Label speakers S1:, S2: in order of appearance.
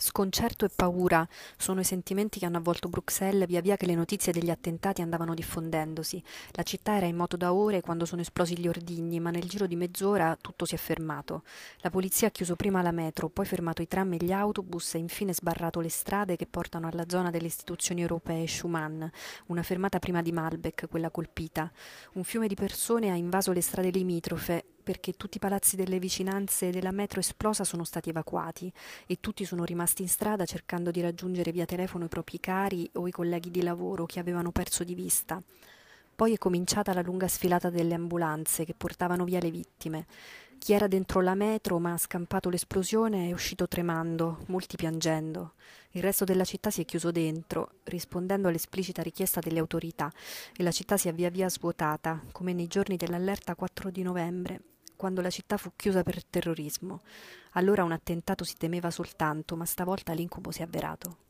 S1: Sconcerto e paura sono i sentimenti che hanno avvolto Bruxelles via via che le notizie degli attentati andavano diffondendosi. La città era in moto da ore quando sono esplosi gli ordigni, ma nel giro di mezz'ora tutto si è fermato. La polizia ha chiuso prima la metro, poi fermato i tram e gli autobus e infine sbarrato le strade che portano alla zona delle istituzioni europee Schuman, una fermata prima di Malbec, quella colpita. Un fiume di persone ha invaso le strade limitrofe perché tutti i palazzi delle vicinanze della metro esplosa sono stati evacuati e tutti sono rimasti in strada cercando di raggiungere via telefono i propri cari o i colleghi di lavoro che avevano perso di vista. Poi è cominciata la lunga sfilata delle ambulanze che portavano via le vittime. Chi era dentro la metro ma ha scampato l'esplosione è uscito tremando, molti piangendo. Il resto della città si è chiuso dentro, rispondendo all'esplicita richiesta delle autorità, e la città si è via via svuotata, come nei giorni dell'allerta 4 di novembre, quando la città fu chiusa per terrorismo. Allora un attentato si temeva soltanto, ma stavolta l'incubo si è avverato.